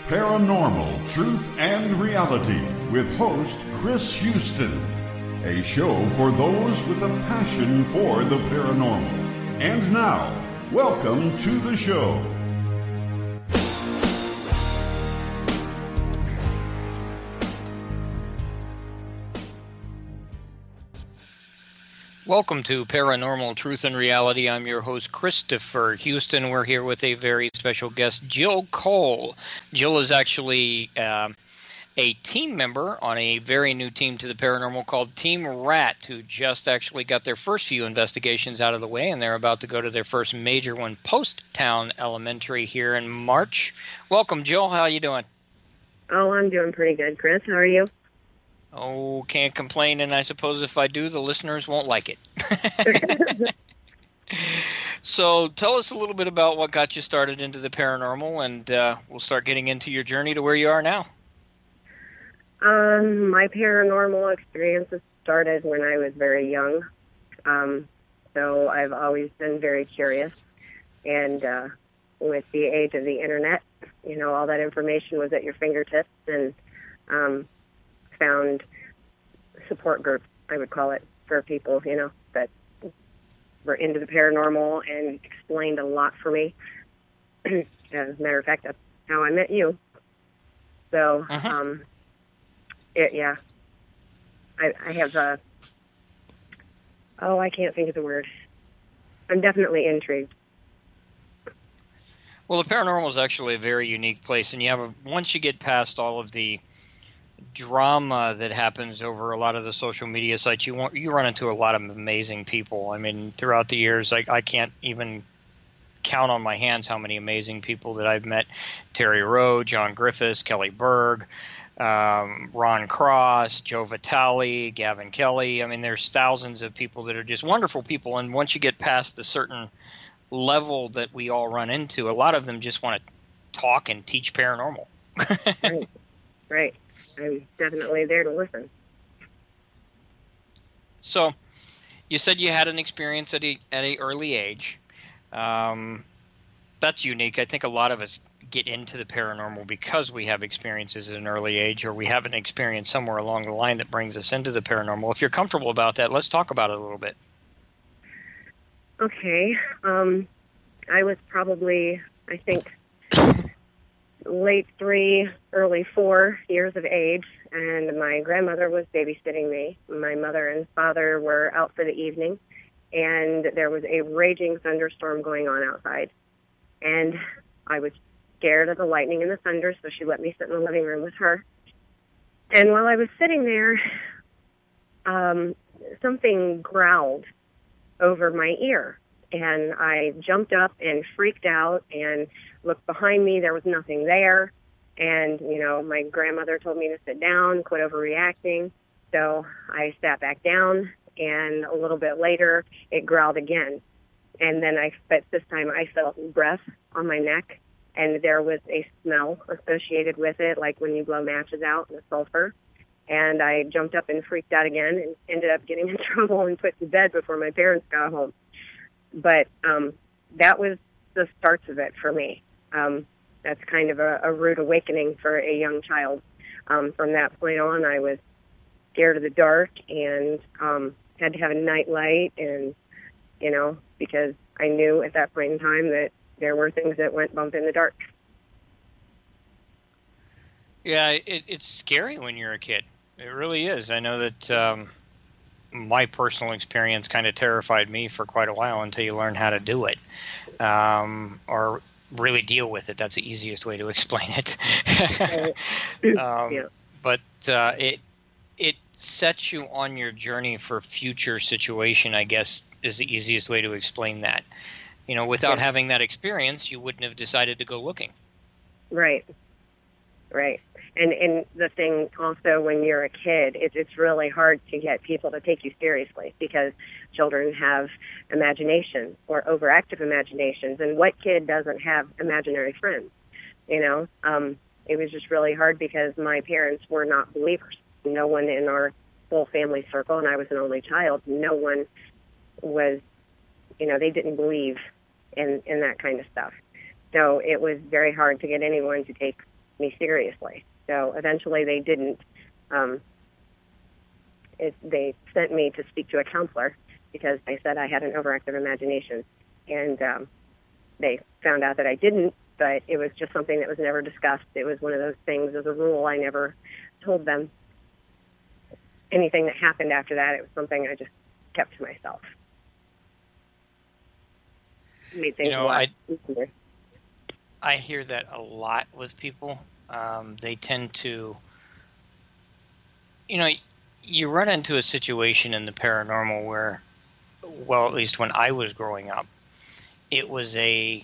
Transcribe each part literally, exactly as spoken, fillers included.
Paranormal Truth and Reality with host Chris Houston. A show for those with a passion for the paranormal. And now, welcome to the show. Welcome to Paranormal Truth and Reality. I'm your host, Christopher Houston. We're here with a very special guest, Jill Cole. Jill is actually uh, a team member on a very new team to the paranormal called Team Rat, who just actually got their first few investigations out of the way, and they're about to go to their first major one, Post Town Elementary, here in March. Welcome, Jill. How are you doing? Oh, I'm doing pretty good, Chris. How are you? Oh, can't complain, and I suppose if I do, the listeners won't like it. So tell us a little bit about what got you started into the paranormal, and uh, we'll start getting into your journey to where you are now. Um, my paranormal experiences started when I was very young. Um, so I've always been very curious. And uh, with the age of the internet, you know, all that information was at your fingertips, and um found support groups, I would call it, for people, you know, that were into the paranormal and explained a lot for me. As a matter of fact, that's how I met you. So, uh-huh. um, it, yeah, I, I have a, oh, I can't think of the word. I'm definitely intrigued. Well, the paranormal is actually a very unique place, and you have a, once you get past all of the drama that happens over a lot of the social media sites, you want, you run into a lot of amazing people. I mean, throughout the years, I, I can't even count on my hands how many amazing people that I've met. Terry Rowe, John Griffiths, Kelly Berg, um, Ron Cross, Joe Vitale, Gavin Kelly. I mean, there's thousands of people that are just wonderful people, and once you get past the certain level that we all run into, a lot of them just want to talk and teach paranormal. Right. Right. I'm definitely there to listen. So, you said you had an experience at a at a early age. Um, that's unique. I think a lot of us get into the paranormal because we have experiences at an early age, or we have an experience somewhere along the line that brings us into the paranormal. If you're comfortable about that, let's talk about it a little bit. Okay. Um, I was probably, I think, late three, early four years of age, and my grandmother was babysitting me. My mother and father were out for the evening, and there was a raging thunderstorm going on outside. And I was scared of the lightning and the thunder, so she let me sit in the living room with her. And while I was sitting there, um, something growled over my ear. And I jumped up and freaked out and looked behind me. There was nothing there. And, you know, my grandmother told me to sit down, quit overreacting. So I sat back down, and a little bit later, it growled again. And then I, but this time I felt breath on my neck, and there was a smell associated with it, like when you blow matches out, the sulfur. And I jumped up and freaked out again and ended up getting in trouble and put to bed before my parents got home. But um, that was the starts of it for me. Um, that's kind of a, a rude awakening for a young child. Um, from that point on, I was scared of the dark and um, had to have a night light, and, you know, because I knew at that point in time that there were things that went bump in the dark. Yeah, it, it's scary when you're a kid. It really is. I know that um, my personal experience kind of terrified me for quite a while until you learn how to do it, um, or really deal with it. That's the easiest way to explain it. um, yeah. But uh, it it sets you on your journey for future situation, I guess, is the easiest way to explain that. You know, without yeah. having that experience, you wouldn't have decided to go looking. Right. Right. And and the thing also, when you're a kid, it, it's really hard to get people to take you seriously, because children have imagination, or overactive imaginations. And what kid doesn't have imaginary friends? You know, um, it was just really hard because my parents were not believers. No one in our whole family circle, and I was an only child, no one was, you know, they didn't believe in, in that kind of stuff. So it was very hard to get anyone to take me seriously. So eventually they didn't. Um, it, they sent me to speak to a counselor because they said I had an overactive imagination. And um, they found out that I didn't, but it was just something that was never discussed. It was one of those things as a rule. I never told them anything that happened after that. It was something I just kept to myself. It made things You know, a lot I, easier. I hear that a lot with people. Um, they tend to, you know, you run into a situation in the paranormal where, well, at least when I was growing up, it was a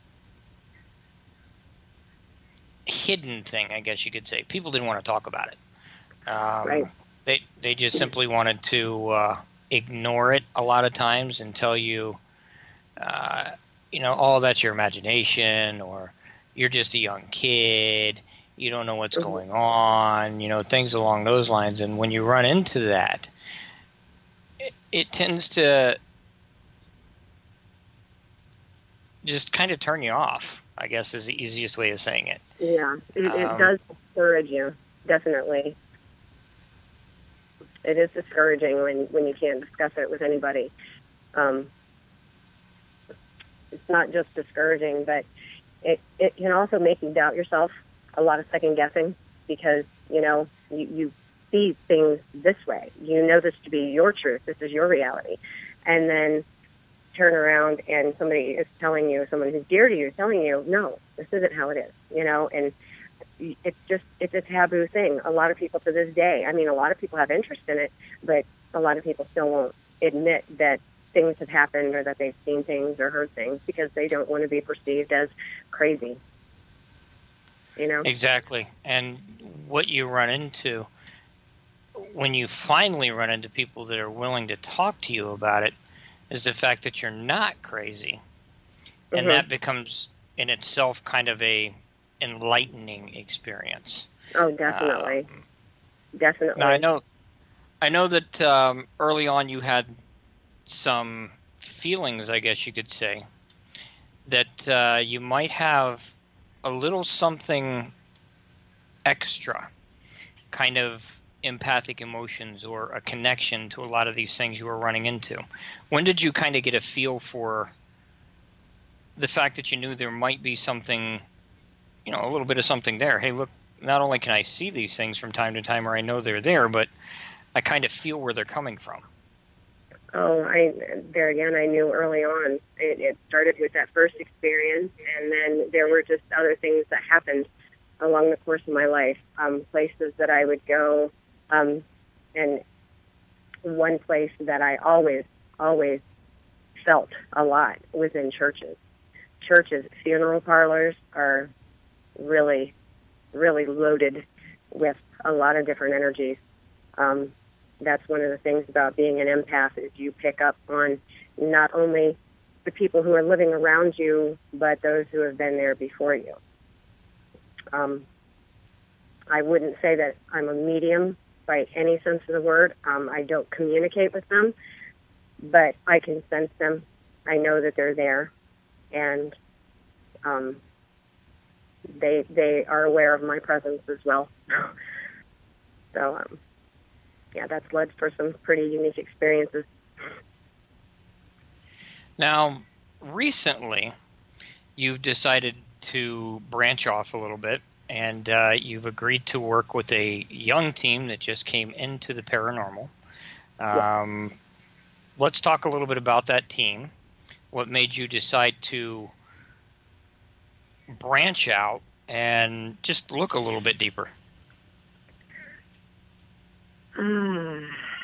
hidden thing, I guess you could say. People didn't want to talk about it. Um, Right. They they just simply wanted to uh, ignore it a lot of times and tell you, uh, you know, oh, that's your imagination, or you're just a young kid, you don't know what's Mhm. going on, you know, things along those lines. And when you run into that, it, it tends to just kind of turn you off, I guess is the easiest way of saying it. Yeah, it, it Um, does discourage you, definitely. It is discouraging when, when you can't discuss it with anybody. Um, it's not just discouraging, but it, it can also make you doubt yourself, a lot of second guessing, because, you know, you, you see things this way. You know this to be your truth. This is your reality. And then turn around and somebody is telling you, someone who's dear to you, is telling you, no, this isn't how it is, you know, and it's just, it's a taboo thing. A lot of people to this day, I mean, a lot of people have interest in it, but a lot of people still won't admit that things have happened or that they've seen things or heard things because they don't want to be perceived as crazy, you know? Exactly. And what you run into when you finally run into people that are willing to talk to you about it is the fact that you're not crazy. And Mhm. that becomes in itself kind of a enlightening experience. Oh, definitely. Um, Definitely. now I know I know that um, early on you had some feelings, I guess you could say, that uh, you might have a little something extra, kind of empathic emotions or a connection to a lot of these things you were running into. When did you kind of get a feel for the fact that you knew there might be something, you know, a little bit of something there? Hey, look, not only can I see these things from time to time or I know they're there, but I kind of feel where they're coming from. Oh, I there again, I knew early on. It, it started with that first experience, and then there were just other things that happened along the course of my life, um, places that I would go, um, and one place that I always, always felt a lot was in churches. Churches, funeral parlors are really, really loaded with a lot of different energies. Um, that's one of the things about being an empath is you pick up on not only the people who are living around you, but those who have been there before you. Um, I wouldn't say that I'm a medium by any sense of the word. Um, I don't communicate with them, but I can sense them. I know that they're there, and um, they they are aware of my presence as well. So, um, yeah, that's led for some pretty unique experiences. Now, recently, you've decided to branch off a little bit, and uh, you've agreed to work with a young team that just came into the paranormal. Um, let's talk a little bit about that team. What made you decide to branch out and just look a little bit deeper? Uh,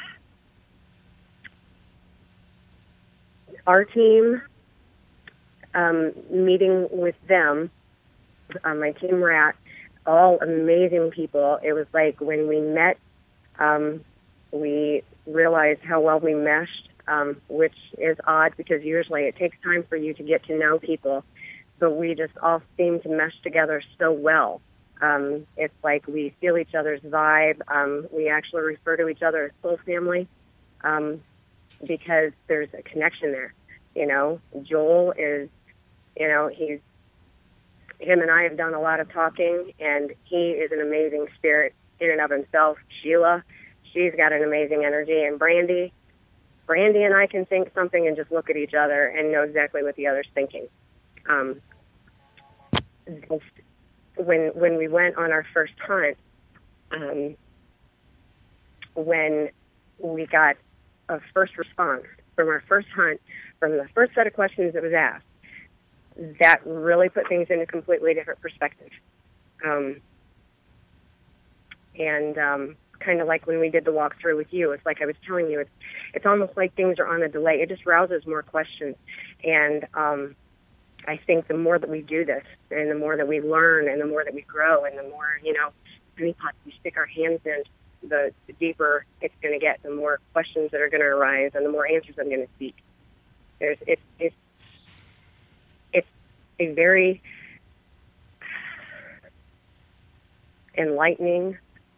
our team, um, meeting with them, uh, my team rat, all amazing people. It was like when we met, um, we realized how well we meshed, um, which is odd because usually it takes time for you to get to know people, but we just all seem to mesh together so well. Um, it's like we feel each other's vibe. Um, we actually refer to each other as soul family um, because there's a connection there. You know, Joel is, you know, he's him and I have done a lot of talking, and he is an amazing spirit in and of himself. Sheila, she's got an amazing energy, and Brandy, Brandy and I can think something and just look at each other and know exactly what the other's thinking. Um, when when we went on our first hunt, um, when we got a first response from our first hunt, from the first set of questions that was asked, that really put things in a completely different perspective. Um, and um, kind of like when we did the walkthrough with you, it's like I was telling you, it's, it's almost like things are on a delay. It just rouses more questions. And um, I think the more that we do this, and the more that we learn, and the more that we grow, and the more, you know, any pot we stick our hands in, the, the deeper it's going to get, the more questions that are going to arise, and the more answers I'm going to seek. There's, it's, it's, it's a very enlightening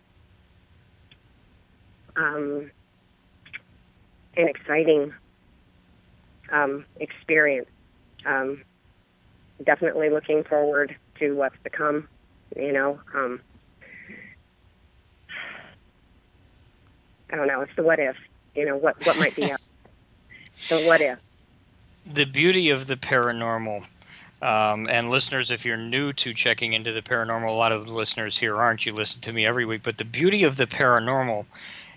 um, and exciting um, experience. Um, definitely looking forward to what's to come, you know. Um, I don't know. It's the what if, you know, what, what might be up. The what if. The beauty of the paranormal, um, and listeners, if you're new to checking into the paranormal, a lot of the listeners here aren't. You listen to me every week. But the beauty of the paranormal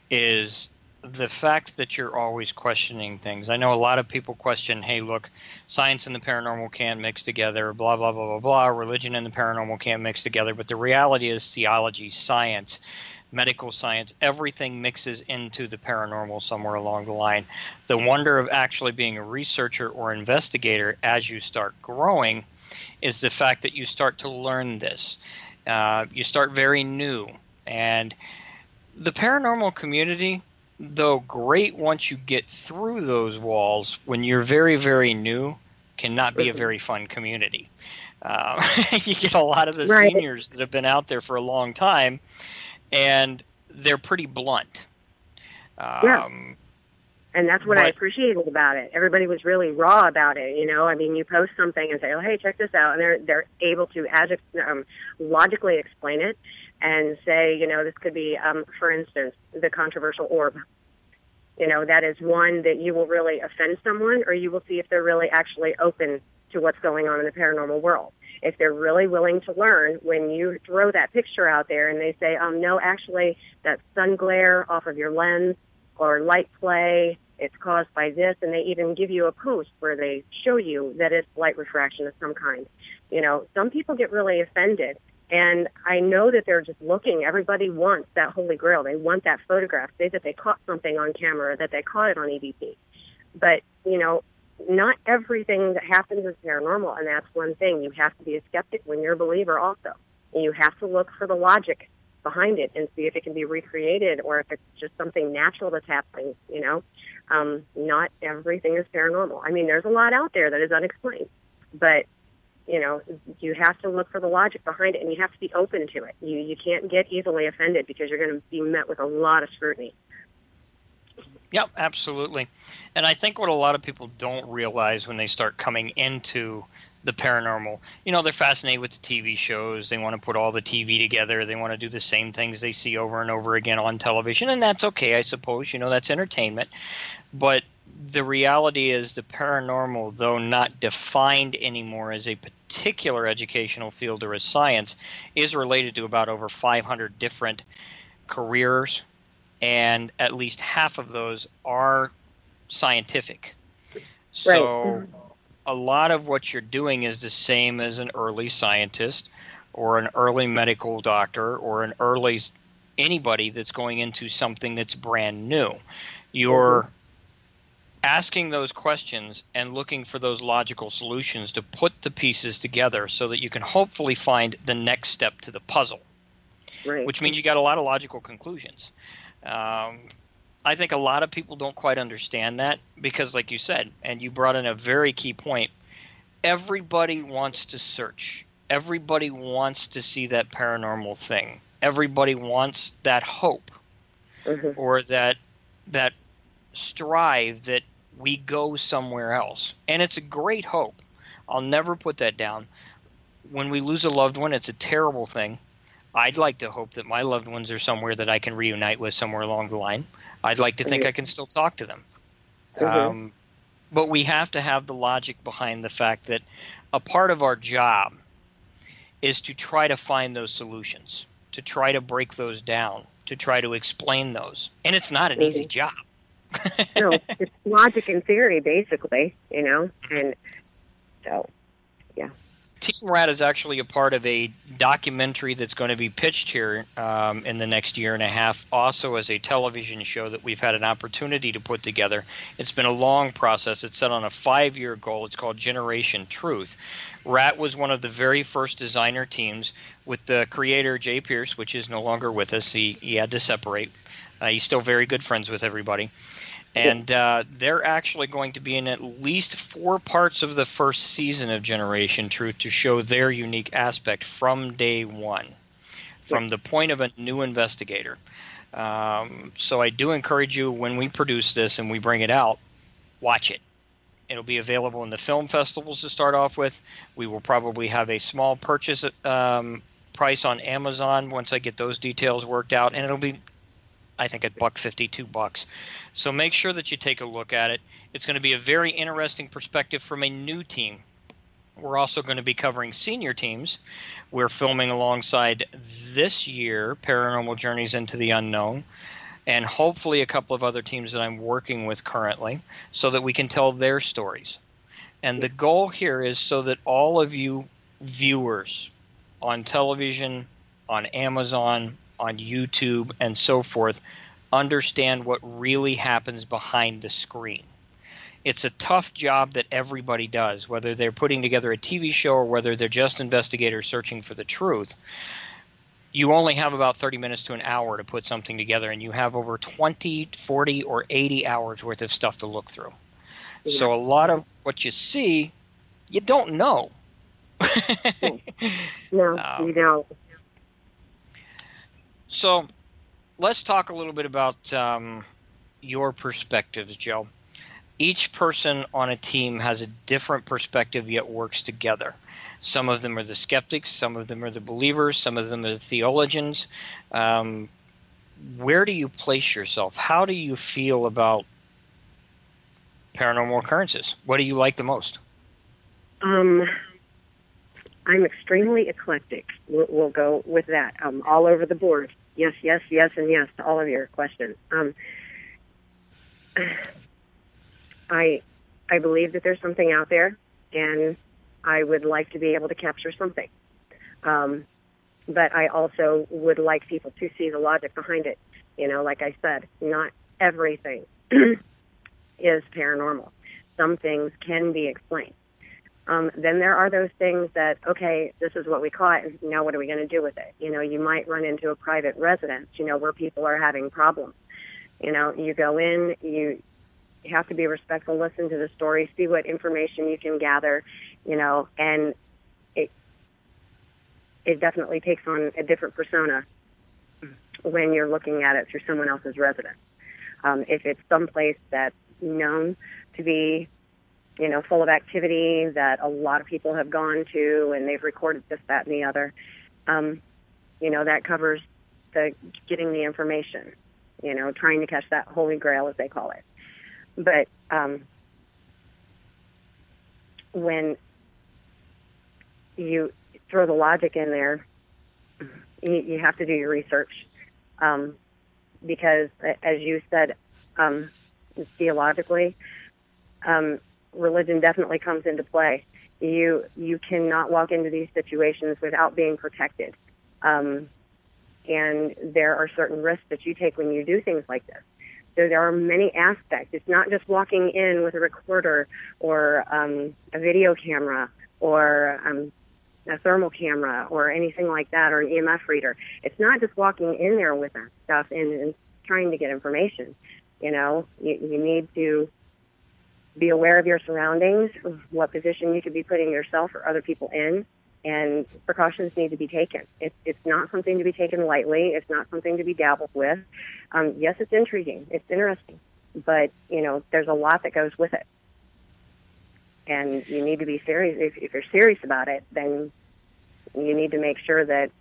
is the fact that you're always questioning things. I know a lot of people question, hey, look, science and the paranormal can't mix together, blah, blah, blah, blah, blah. Religion and the paranormal can't mix together. But the reality is theology, science, medical science, everything mixes into the paranormal somewhere along the line. The wonder of actually being a researcher or investigator as you start growing is the fact that you start to learn this. Uh, you start very new. And the paranormal community, though great once you get through those walls, when you're very, very new, cannot be a very fun community. Uh, you get a lot of the right. seniors that have been out there for a long time, and they're pretty blunt. Um, yeah. And that's what but, I appreciated about it. Everybody was really raw about it, you know. I mean, you post something and say, oh, hey, check this out. And they're they're able to adject, um, logically explain it and say, you know, this could be, um, for instance, the controversial orb. You know, that is one that you will really offend someone, or you will see if they're really actually open to what's going on in the paranormal world. If they're really willing to learn, when you throw that picture out there and they say, um, no, actually, that sun glare off of your lens or light play, it's caused by this, and they even give you a post where they show you that it's light refraction of some kind. You know, some people get really offended, and I know that they're just looking. Everybody wants that holy grail. They want that photograph, say that they caught something on camera, that they caught it on E V P. But, you know, not everything that happens is paranormal, and that's one thing. You have to be a skeptic when you're a believer also. And you have to look for the logic behind it and see if it can be recreated or if it's just something natural that's happening, you know. Um, not everything is paranormal. I mean, there's a lot out there that is unexplained, but, you know, you have to look for the logic behind it, and you have to be open to it. You, you can't get easily offended because you're going to be met with a lot of scrutiny. Yep, absolutely. And I think what a lot of people don't realize when they start coming into the paranormal, you know, they're fascinated with the T V shows. They want to put all the T V together. They want to do the same things they see over and over again on television. And that's okay, I suppose. You know, that's entertainment. But the reality is the paranormal, though not defined anymore as a particular educational field or a science, is related to about over five hundred different careers. And at least half of those are scientific. So right. a lot of what you're doing is the same as an early scientist or an early medical doctor or an early anybody that's going into something that's brand new. You're mm-hmm. asking those questions and looking for those logical solutions to put the pieces together so that you can hopefully find the next step to the puzzle, right. which means you got a lot of logical conclusions. Um, I think a lot of people don't quite understand that because, like you said, and you brought in a very key point, everybody wants to search. Everybody wants to see that paranormal thing. Everybody wants that hope mm-hmm. or that that strive that we go somewhere else. And it's a great hope. I'll never put that down. when we lose a loved one, it's a terrible thing. I'd like to hope that my loved ones are somewhere that I can reunite with somewhere along the line. I'd like to think I can still talk to them. Mm-hmm. Um, but we have to have the logic behind the fact that a part of our job is to try to find those solutions, to try to break those down, to try to explain those. And it's not an mm-hmm. easy job. No, it's logic and theory, basically, you know, and so, yeah. Team Rat is actually a part of a documentary that's going to be pitched here um, in the next year and a half, also as a television show that we've had an opportunity to put together. It's been a long process. It's set on a five-year goal. It's called Generation Truth. Rat was one of the very first designer teams with the creator, Jay Pierce, which is no longer with us. He, he had to separate. Uh, he's still very good friends with everybody. And uh, they're actually going to be in at least four parts of the first season of Generation Truth to show their unique aspect from day one, from the point of a new investigator. Um, so I do encourage you, when we produce this and we bring it out, watch it. It'll be available in the film festivals to start off with. We will probably have a small purchase um, price on Amazon once I get those details worked out, and it'll be, I think, a buck fifty, two bucks. So make sure that you take a look at it. It's going to be a very interesting perspective from a new team. We're also going to be covering senior teams. We're filming alongside this year Paranormal Journeys into the Unknown, and hopefully a couple of other teams that I'm working with currently, so that we can tell their stories. And the goal here is so that all of you viewers on television, on Amazon, on YouTube, and so forth, understand what really happens behind the screen. It's a tough job that everybody does, whether they're putting together a T V show or whether they're just investigators searching for the truth. You only have about thirty minutes to an hour to put something together, and you have over twenty, forty, or eighty hours worth of stuff to look through. Yeah. So a lot of what you see, you don't know. No, um, you don't. So let's talk a little bit about um, your perspectives, Joe. Each person on a team has a different perspective, yet works together. Some of them are the skeptics, some of them are the believers, some of them are the theologians. Um, where do you place yourself? How do you feel about paranormal occurrences? What do you like the most? Um, I'm extremely eclectic. We'll, we'll go with that. Um, all over the board. Yes, yes, yes, and yes to all of your questions. Um, I I believe that there's something out there, and I would like to be able to capture something. Um, but I also would like people to see the logic behind it. You know, like I said, not everything is paranormal. Some things can be explained. Um, then there are those things that, okay, this is what we caught, and now what are we going to do with it? You know, you might run into a private residence, you know, where people are having problems. You know, you go in, you You have to be respectful, listen to the story, see what information you can gather, you know, and it it definitely takes on a different persona when you're looking at it through someone else's residence. Um, if it's someplace that's known to be, you know, full of activity that a lot of people have gone to and they've recorded this, that, and the other, um, you know, that covers the getting the information, you know, trying to catch that holy grail, as they call it. But um, when you throw the logic in there, you, you have to do your research. Um, because, as you said, um, theologically, um, religion definitely comes into play. You you cannot walk into these situations without being protected. Um, and there are certain risks that you take when you do things like this. So there are many aspects. It's not just walking in with a recorder or um, a video camera or um, a thermal camera or anything like that, or an E M F reader. It's not just walking in there with that stuff and, and trying to get information. You know, you, you need to be aware of your surroundings, what position you could be putting yourself or other people in, and precautions need to be taken. It's, it's not something to be taken lightly. It's not something to be dabbled with. Um, yes, it's intriguing. It's interesting. But, you know, there's a lot that goes with it. And you need to be serious. If, if you're serious about it, then You need to make sure that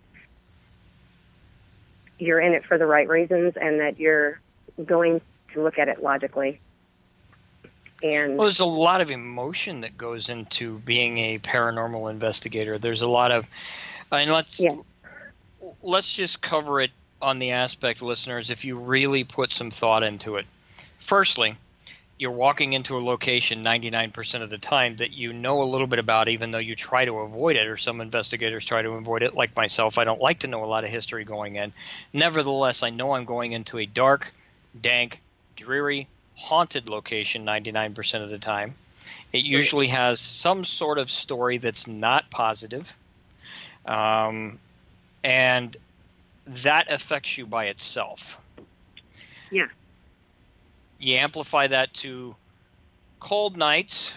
you're in it for the right reasons and that you're going to look at it logically. And well, there's a lot of emotion that goes into being a paranormal investigator. There's a lot of, and let's yeah. let's just cover it on the aspect, listeners, if you really put some thought into it. Firstly, you're walking into a location ninety-nine percent of the time that you know a little bit about, even though you try to avoid it, or some investigators try to avoid it. Like myself, I don't like to know a lot of history going in. Nevertheless, I know I'm going into a dark, dank, dreary, haunted location ninety-nine percent of the time. It usually has some sort of story that's not positive. Um, and that affects you by itself. Yeah. You amplify that to cold nights,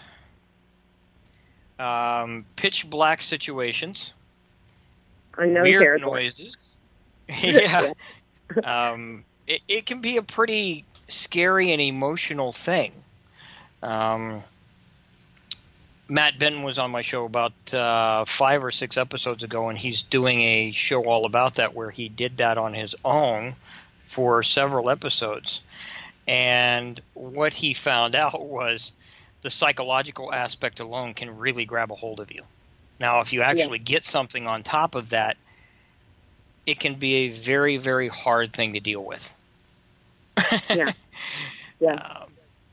um, pitch black situations, Unknown weird territory. noises. yeah. um, it, it can be a pretty scary and emotional thing. Um, Matt Benton was on my show about uh, five or six episodes ago, and he's doing a show all about that where he did that on his own for several episodes. And what he found out was the psychological aspect alone can really grab a hold of you. Now, if you actually yeah. get something on top of that, it can be a very, very hard thing to deal with. yeah. Yeah. Um,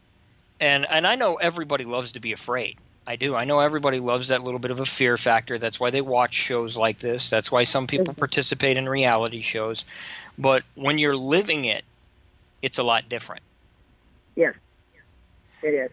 and and I know everybody loves to be afraid. I do. I know everybody loves that little bit of a fear factor. That's why they watch shows like this. That's why some people mm-hmm. participate in reality shows. But when you're living it, it's a lot different. Yeah, it is.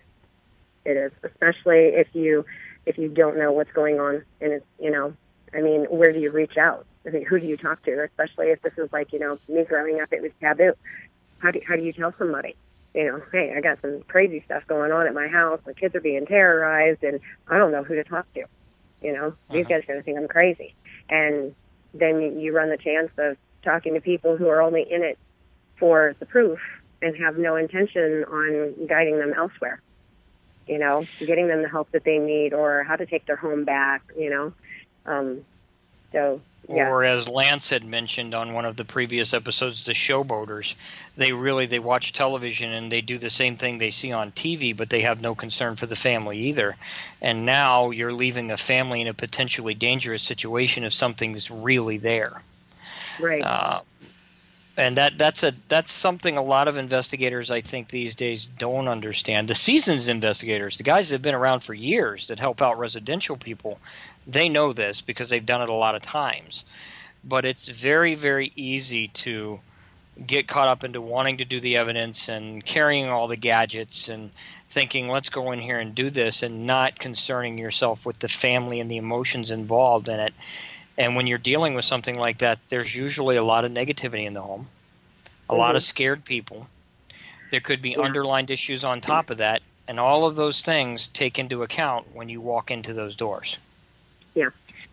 It is, especially if you if you don't know what's going on, and it's you know, I mean, where do you reach out? I mean, who do you talk to? Especially if this is like you know, me growing up, it was taboo. How do how do you tell somebody? You know, hey, I got some crazy stuff going on at my house. My kids are being terrorized, and I don't know who to talk to. You know, uh-huh. these guys are going to think I'm crazy, and then you, you run the chance of talking to people who are only in it for the proof and have no intention on guiding them elsewhere, you know, getting them the help that they need or how to take their home back, you know. Um, so, yeah. Or as Lance had mentioned on one of the previous episodes, the showboaters, they really, they watch television and they do the same thing they see on T V, but they have no concern for the family either. And now you're leaving a family in a potentially dangerous situation if something's really there. Right. Uh, And that that's a that's something a lot of investigators, I think, these days don't understand. The seasoned investigators, the guys that have been around for years that help out residential people, they know this because they've done it a lot of times. But it's very, very easy to get caught up into wanting to do the evidence and carrying all the gadgets and thinking, let's go in here and do this, and not concerning yourself with the family and the emotions involved in it. And when you're dealing with something like that, there's usually a lot of negativity in the home, a mm-hmm. lot of scared people. There could be yeah. underlined issues on top of that, and all of those things take into account when you walk into those doors. Yeah,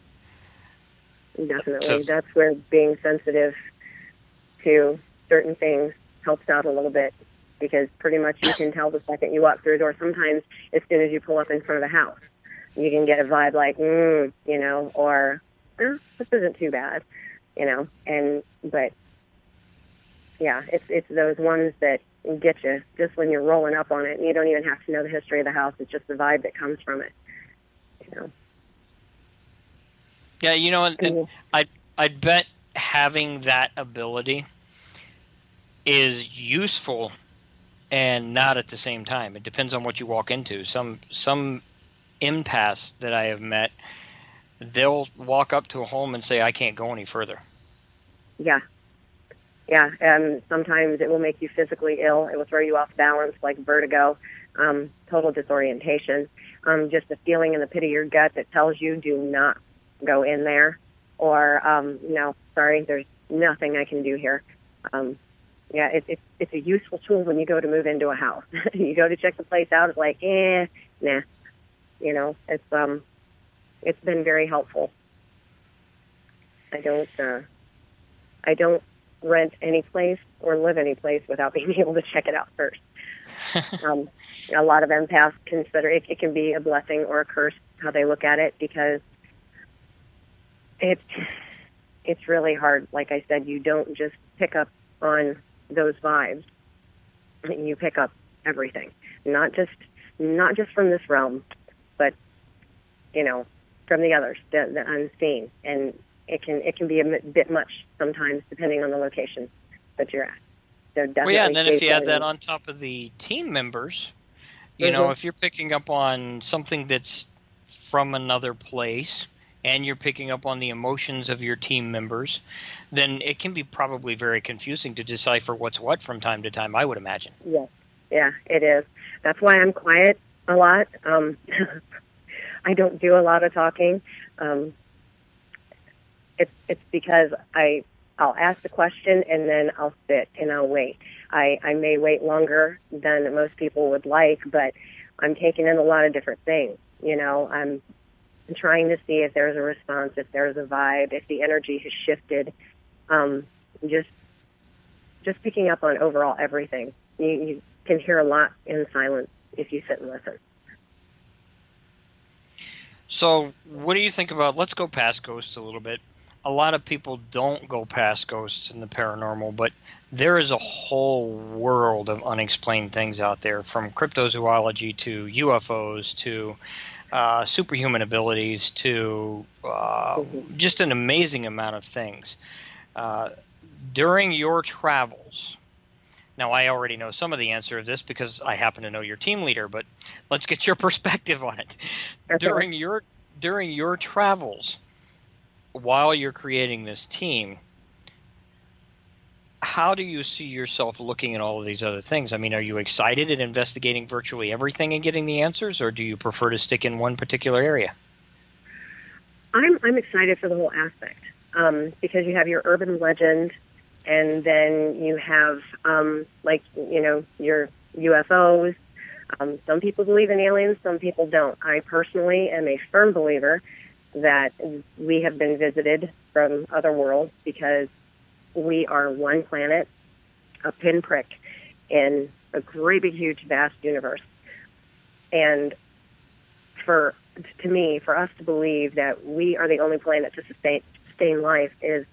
definitely. So, that's where being sensitive to certain things helps out a little bit, because pretty much you can tell the second you walk through a door. Sometimes as soon as you pull up in front of the house, you can get a vibe like, mm, you know, or Eh, this isn't too bad, you know, and, but, yeah, it's it's those ones that get you just when you're rolling up on it, and you don't even have to know the history of the house. It's just the vibe that comes from it, you know. Yeah, you know, and, and I I'd bet having that ability is useful and not at the same time. It depends on what you walk into. Some some empaths that I have met, they'll walk up to a home and say, I can't go any further. Yeah. Yeah. And sometimes it will make you physically ill. It will throw you off balance, like vertigo, um, total disorientation, um, just a feeling in the pit of your gut that tells you do not go in there, or, um, no, sorry, there's nothing I can do here. Um, yeah, it, it, it's a useful tool when you go to move into a house. You go to check the place out, it's like, eh, nah. You know, it's, um, it's been very helpful. I don't, uh, I don't rent any place or live any place without being able to check it out first. um, a lot of empaths consider it, it can be a blessing or a curse how they look at it, because It's it's really hard. Like I said, you don't just pick up on those vibes. You pick up everything, not just not just from this realm, but you know, from the others, the, the unseen. And it can it can be a bit much sometimes, depending on the location that you're at. So definitely. Well, yeah, and then if you add that on top of the team members, you mm-hmm. know, if you're picking up on something that's from another place, and you're picking up on the emotions of your team members, then it can be probably very confusing to decipher what's what from time to time, I would imagine. Yes. Yeah, it is. That's why I'm quiet a lot. Um, I don't do a lot of talking. Um, it's it's because I, I'll ask the question and then I'll sit and I'll wait. I, I may wait longer than most people would like, but I'm taking in a lot of different things. You know, I'm and trying to see if there's a response, if there's a vibe, if the energy has shifted. Um, just just picking up on overall everything. You, you can hear a lot in silence if you sit and listen. So what do you think about, let's go past ghosts a little bit. A lot of people don't go past ghosts in the paranormal, but there is a whole world of unexplained things out there, from cryptozoology to U F Os to Uh, superhuman abilities to uh, mm-hmm. just an amazing amount of things. Uh, during your travels, now I already know some of the answer of this because I happen to know your team leader, but let's get your perspective on it. Okay. During your during your travels, while you're creating this team, how do you see yourself looking at all of these other things? I mean, are you excited at investigating virtually everything and getting the answers, or do you prefer to stick in one particular area? I'm I'm excited for the whole aspect um, because you have your urban legend, and then you have um, like you know your U F Os. Um, some people believe in aliens, some people don't. I personally am a firm believer that we have been visited from other worlds because we are one planet, a pinprick in a great big huge vast universe. And for to me, for us to believe that we are the only planet to sustain, sustain life is,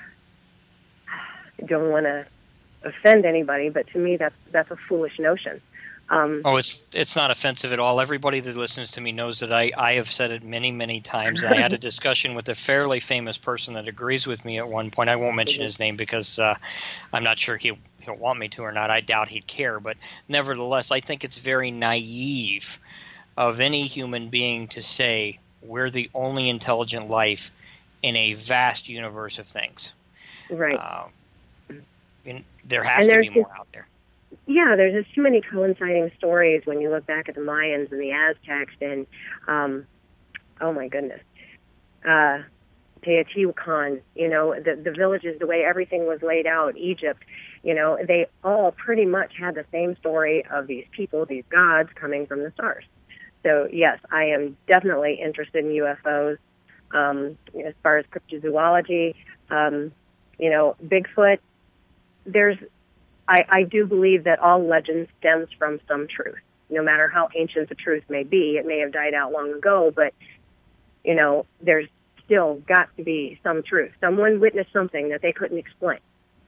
I don't want to offend anybody, but to me that's that's a foolish notion. Um, oh, it's it's not offensive at all. Everybody that listens to me knows that I, I have said it many, many times. I had a discussion with a fairly famous person that agrees with me at one point. I won't mention his name because uh, I'm not sure he'll, he'll want me to or not. I doubt he'd care. But nevertheless, I think it's very naive of any human being to say we're the only intelligent life in a vast universe of things. Right. Uh, and there has to be more out there. Yeah, there's just too many coinciding stories when you look back at the Mayans and the Aztecs and, um, oh my goodness, uh, Teotihuacan, you know, the, the villages, the way everything was laid out, Egypt, you know, they all pretty much had the same story of these people, these gods coming from the stars. So, yes, I am definitely interested in U F Os. Um, as far as cryptozoology, um, you know, Bigfoot, there's... I, I do believe that all legend stems from some truth. No matter how ancient the truth may be, it may have died out long ago, but, you know, there's still got to be some truth. Someone witnessed something that they couldn't explain.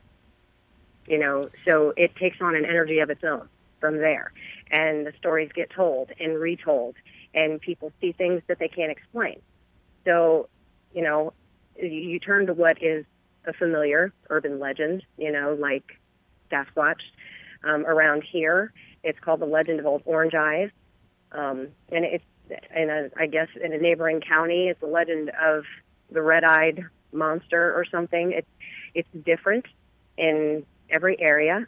You know, so it takes on an energy of its own from there. And the stories get told and retold, and people see things that they can't explain. So, you know, you, you turn to what is a familiar urban legend, you know, like Sasquatch. Um, around here, it's called the Legend of Old Orange Eyes, um, and it's in a, I guess in a neighboring county, it's the legend of the red-eyed monster or something. It's it's different in every area.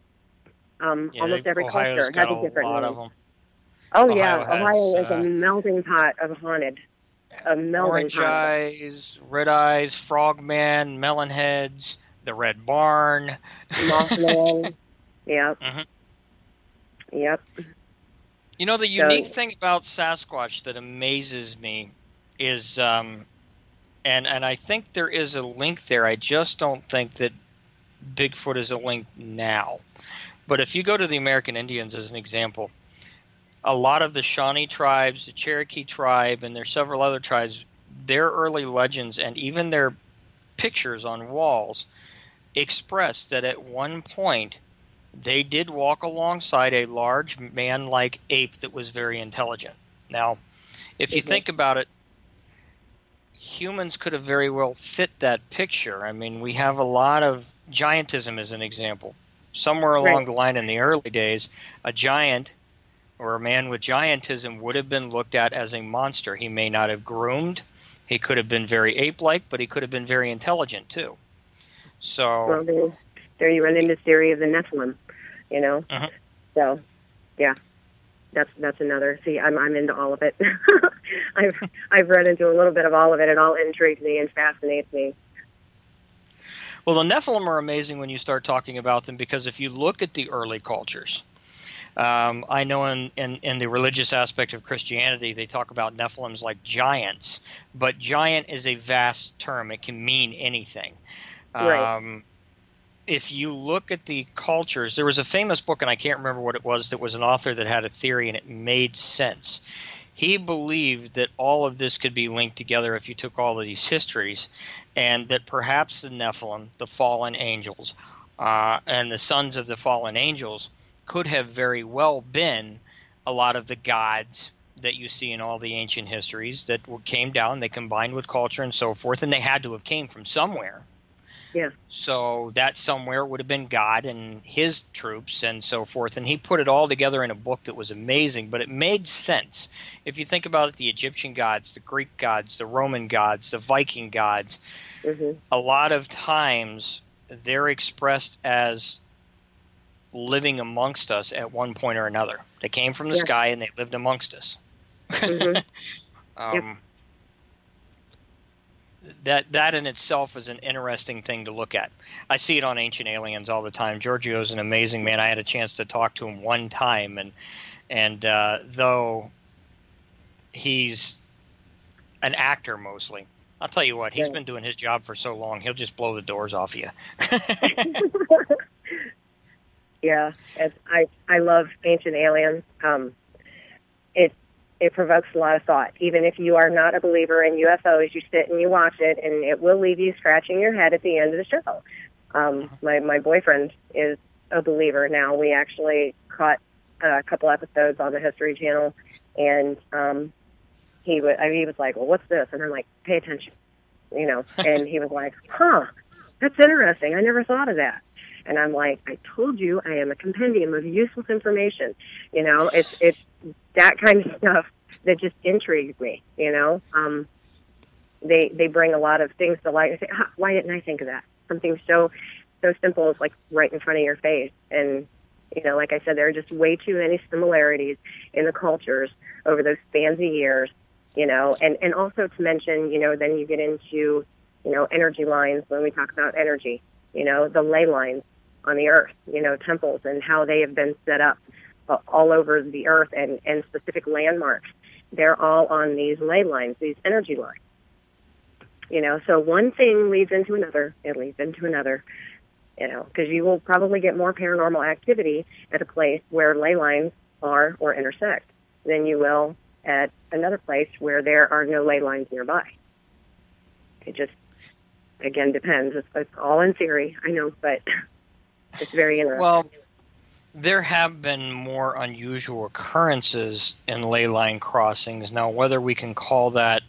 Um, yeah, almost every Ohio's culture has got a different a lot name. Of them. Oh Ohio yeah, has, Ohio is uh, a melting pot of haunted. A melting Orange pot. eyes, red eyes, frogman, melon heads. The Red Barn. Mothman. Yep. Mm-hmm. Yep. You know, the unique So- thing about Sasquatch that amazes me is, um, and, and I think there is a link there. I just don't think that Bigfoot is a link now. But if you go to the American Indians as an example, a lot of the Shawnee tribes, the Cherokee tribe, and there's several other tribes their early legends and even their pictures on walls express that at one point they did walk alongside a large man-like ape that was very intelligent. Now, if you mm-hmm. think about it, humans could have very well fit that picture. I mean, we have a lot of giantism as an example. Somewhere along right. the line in the early days, a giant or a man with giantism would have been looked at as a monster. He may not have groomed. He could have been very ape-like, but he could have been very intelligent too. So well, there, there you run into the theory of the Nephilim, you know. Uh-huh. So, yeah, that's that's another. See, I'm I'm into all of it. I've I've run into a little bit of all of it. It all intrigues me and fascinates me. Well, the Nephilim are amazing when you start talking about them, because if you look at the early cultures, um, I know in, in, in the religious aspect of Christianity, they talk about Nephilims like giants, but giant is a vast term. It can mean anything. Right. Um, if you look at the cultures, there was a famous book, and I can't remember what it was, that was an author that had a theory, and it made sense. He believed that all of this could be linked together if you took all of these histories, and that perhaps the Nephilim, the fallen angels, uh, and the sons of the fallen angels could have very well been a lot of the gods that you see in all the ancient histories that came down, they combined with culture and so forth, and they had to have came from somewhere. Yeah. So that somewhere would have been God and his troops and so forth. And he put it all together in a book that was amazing, but it made sense. If you think about it, the Egyptian gods, the Greek gods, the Roman gods, the Viking gods, mm-hmm. a lot of times they're expressed as living amongst us at one point or another. They came from the yeah. sky and they lived amongst us. Mm-hmm. um, yep. That that in itself is an interesting thing to look at. I see it on Ancient Aliens all the time. Giorgio's an amazing man. I had a chance to talk to him one time, and and uh, though he's an actor mostly, I'll tell you what, he's yeah. been doing his job for so long, he'll just blow the doors off you. Yeah, it's, I I love Ancient Aliens. Um, it it provokes a lot of thought. Even if you are not a believer in U F Os, you sit and you watch it, and it will leave you scratching your head at the end of the show. Um, my my boyfriend is a believer now. We actually caught a couple episodes on the History Channel, and um, he w- I mean, he was like, "Well, what's this?" And I'm like, "Pay attention," you know. And he was like, "Huh, that's interesting. I never thought of that." And I'm like, I told you I am a compendium of useless information. You know, it's it's that kind of stuff that just intrigues me, you know. Um, they they bring a lot of things to light. I say, ah, why didn't I think of that? Something so so simple as like right in front of your face. And, you know, like I said, there are just way too many similarities in the cultures over those spans of years, you know. And, and also to mention, you know, then you get into, you know, energy lines when we talk about energy, you know, the ley lines on the earth, you know, temples and how they have been set up uh, all over the earth, and, and specific landmarks. They're all on these ley lines, these energy lines. You know, so one thing leads into another, it leads into another, you know, because you will probably get more paranormal activity at a place where ley lines are or intersect than you will at another place where there are no ley lines nearby. It just, again, depends. It's, it's all in theory, I know, but it's very interesting. Well, there have been more unusual occurrences in ley line crossings. Now, whether we can call that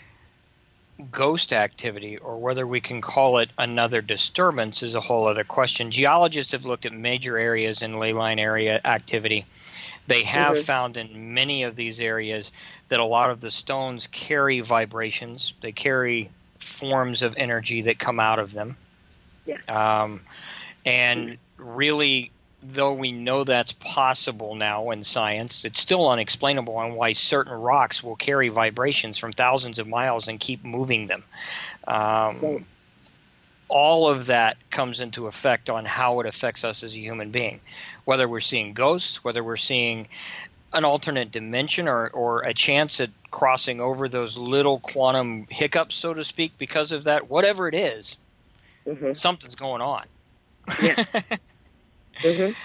ghost activity or whether we can call it another disturbance is a whole other question. Geologists have looked at major areas in ley line area activity. They have mm-hmm. found in many of these areas that a lot of the stones carry vibrations. They carry forms of energy that come out of them. Yeah. Um, and really, though we know that's possible now in science, it's still unexplainable on why certain rocks will carry vibrations from thousands of miles and keep moving them. Um, right. All of that comes into effect on how it affects us as a human being, whether we're seeing ghosts, whether we're seeing an alternate dimension or, or a chance at crossing over those little quantum hiccups, so to speak, because of that, whatever it is, mm-hmm. something's going on. Yeah. mm-hmm.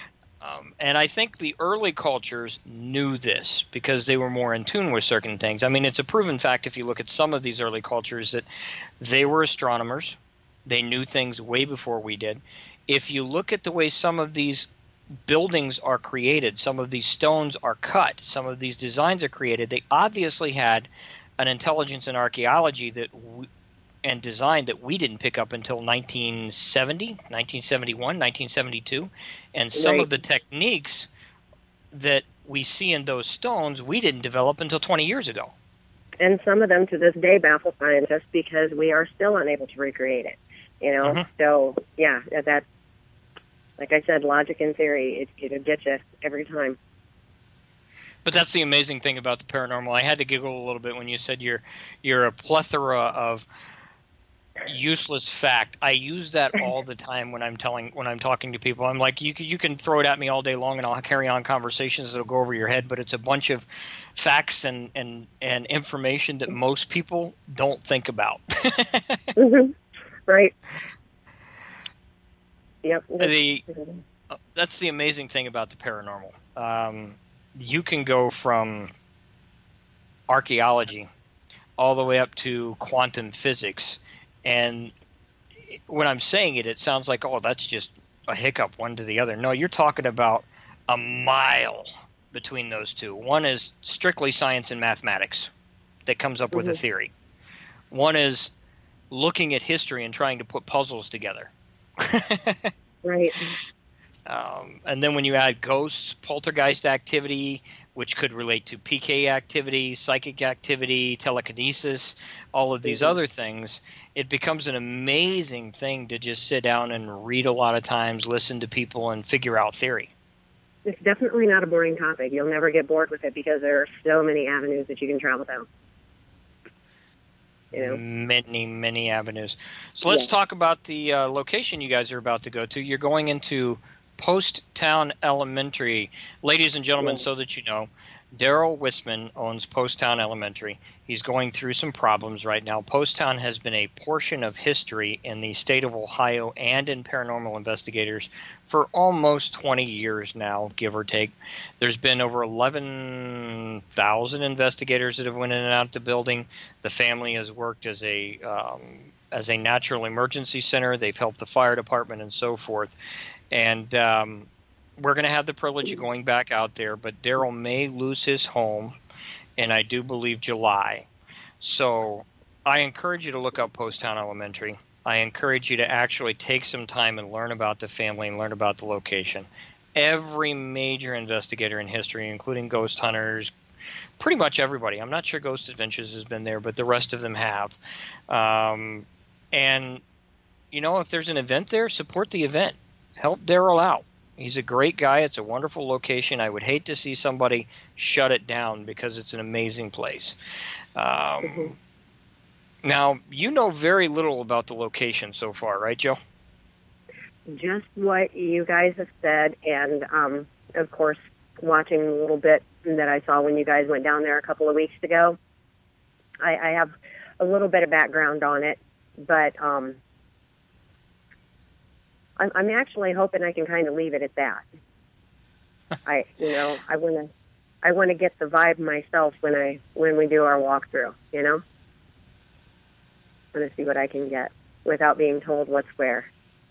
Um, and I think the early cultures knew this because they were more in tune with certain things. I mean, it's a proven fact if you look at some of these early cultures that they were astronomers. They knew things way before we did. If you look at the way some of these buildings are created, some of these stones are cut, some of these designs are created, they obviously had an intelligence in archaeology that we, and design that we didn't pick up until nineteen seventy, nineteen seventy-one, nineteen seventy-two. And some Right. of the techniques that we see in those stones we didn't develop until twenty years ago. And some of them to this day baffle scientists because we are still unable to recreate it. You know, Mhm. so yeah, that like I said, logic and theory, it, it'll get you every time. But that's the amazing thing about the paranormal. I had to giggle a little bit when you said you're you're a plethora of useless fact. I use that all the time when I'm telling when I'm talking to people. I'm like, you can, you can throw it at me all day long and I'll carry on conversations that'll go over your head, but it's a bunch of facts and and, and information that most people don't think about. Mm-hmm. Right. Yep. the That's the amazing thing about the paranormal. Um, you can go from archaeology all the way up to quantum physics. And when I'm saying it, it sounds like, oh, that's just a hiccup one to the other. No, you're talking about a mile between those two. One is strictly science and mathematics that comes up with Mhm. a theory. One is looking at history and trying to put puzzles together. Right. Um, and then when you add ghosts, poltergeist activity, which could relate to P K activity, psychic activity, telekinesis, all of these Mhm. other things, it becomes an amazing thing to just sit down and read a lot of times, listen to people, and figure out theory. It's definitely not a boring topic. You'll never get bored with it because there are so many avenues that you can travel down. You know? Many, many avenues. So let's Yeah. talk about the uh, location you guys are about to go to. You're going into Post Town Elementary. Ladies and gentlemen, Yeah. so that you know, Daryl Wisman owns Post Town Elementary. He's going through some problems right now. Post Town has been a portion of history in the state of Ohio and in paranormal investigators for almost twenty years now, give or take. There's been over eleven thousand investigators that have went in and out of the building. The family has worked as a um, as a natural emergency center. They've helped the fire department and so forth. And um, we're going to have the privilege of going back out there, but Daryl may lose his home, and I do believe July. So I encourage you to look up Post Town Elementary. I encourage you to actually take some time and learn about the family and learn about the location. Every major investigator in history, including ghost hunters, pretty much everybody. I'm not sure Ghost Adventures has been there, but the rest of them have. Um, and, you know, if there's an event there, support the event. Help Daryl out. He's a great guy. It's a wonderful location. I would hate to see somebody shut it down because it's an amazing place. Um, Mhm. Now, you know very little about the location so far, right, Joe? Just what you guys have said, and um, of course, watching a little bit that I saw when you guys went down there a couple of weeks ago. I, I have a little bit of background on it, but um, I'm, I'm actually hoping I can kind of leave it at that. I, you know, I want to, I want to get the vibe myself when I when we do our walkthrough. You know, I want to see what I can get without being told what's where.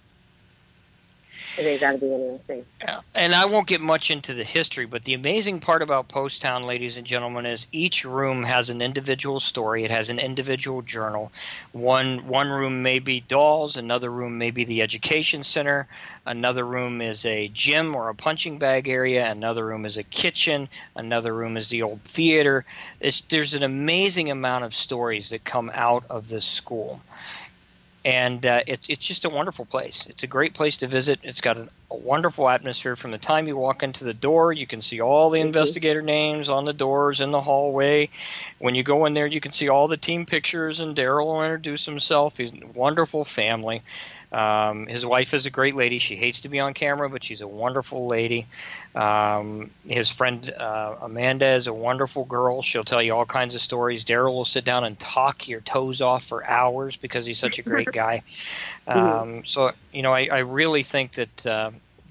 I think that'd be interesting. Yeah. And I won't get much into the history, but the amazing part about Post Town, ladies and gentlemen, is each room has an individual story. It has an individual journal. One one room may be dolls, another room may be the education center, another room is a gym or a punching bag area, another room is a kitchen, another room is the old theater. It's, there's an amazing amount of stories that come out of this school. And uh, it, it's just a wonderful place. It's a great place to visit. It's got a, a wonderful atmosphere. From the time you walk into the door, you can see all the Mhm. investigator names on the doors in the hallway. When you go in there, you can see all the team pictures, and Daryl will introduce himself. He's a wonderful family. Um, his wife is a great lady. She hates to be on camera, but she's a wonderful lady. Um, his friend uh, Amanda is a wonderful girl. She'll tell you all kinds of stories. Daryl will sit down and talk your toes off for hours because he's such a great guy. Um, so, you know, I, I really think that uh,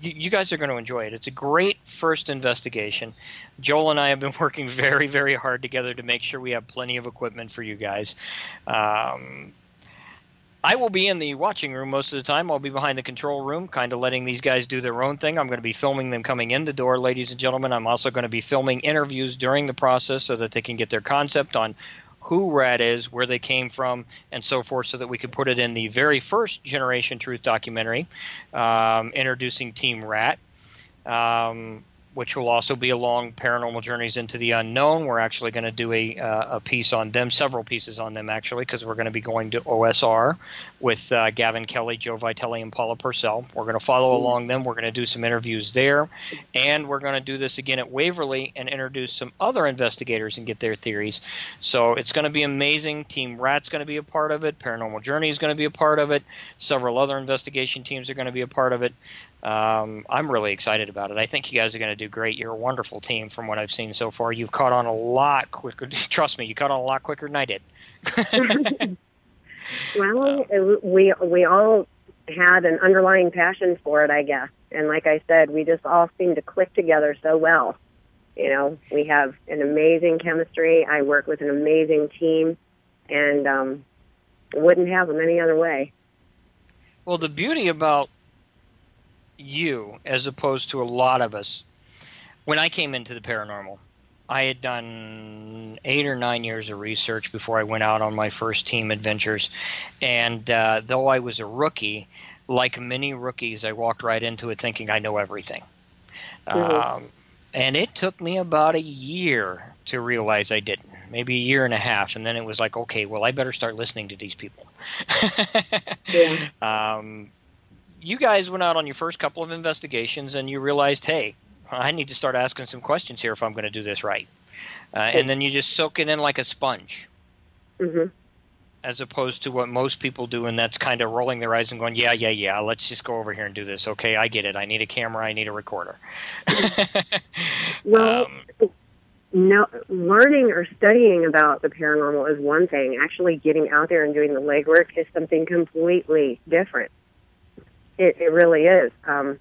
you guys are going to enjoy it. It's a great first investigation. Joel and I have been working very, very hard together to make sure we have plenty of equipment for you guys. Um, I will be in the watching room most of the time. I'll be behind the control room, kind of letting these guys do their own thing. I'm going to be filming them coming in the door, ladies and gentlemen. I'm also going to be filming interviews during the process so that they can get their concept on who RAT is, where they came from, and so forth, so that we could put it in the very first Generation Truth documentary, um, introducing Team RAT, um, which will also be along Paranormal Journeys into the Unknown. We're actually going to do a, uh, a piece on them, several pieces on them, actually, because we're going to be going to O S R with uh, Gavin Kelly, Joe Vitelli, and Paula Purcell. We're going to follow along them. We're going to do some interviews there, and we're going to do this again at Waverly and introduce some other investigators and get their theories. So it's going to be amazing. Team RAT's going to be a part of it. Paranormal Journey is going to be a part of it. Several other investigation teams are going to be a part of it. Um, I'm really excited about it. I think you guys are going to do great. You're a wonderful team from what I've seen so far. You've caught on a lot quicker. Trust me, you caught on a lot quicker than I did. Well, we we all had an underlying passion for it, I guess. And like I said, we just all seem to click together so well. You know, we have an amazing chemistry. I work with an amazing team, and um, wouldn't have them any other way. Well, the beauty about you, as opposed to a lot of us, when I came into the paranormal, I had done eight or nine years of research before I went out on my first team adventures. And uh, though I was a rookie, like many rookies, I walked right into it thinking I know everything. Mm-hmm. Um, and it took me about a year to realize I didn't, maybe a year and a half. And then it was like, okay, well, I better start listening to these people. Yeah. Um, you guys went out on your first couple of investigations and you realized, hey, I need to start asking some questions here if I'm going to do this right. Uh, and then you just soak it in like a sponge. Mm-hmm. As opposed to what most people do, and that's kind of rolling their eyes and going, yeah, yeah, yeah, let's just go over here and do this. Okay, I get it. I need a camera. I need a recorder. Well, um, no, learning or studying about the paranormal is one thing. Actually getting out there and doing the legwork is something completely different. It, it really is. Um,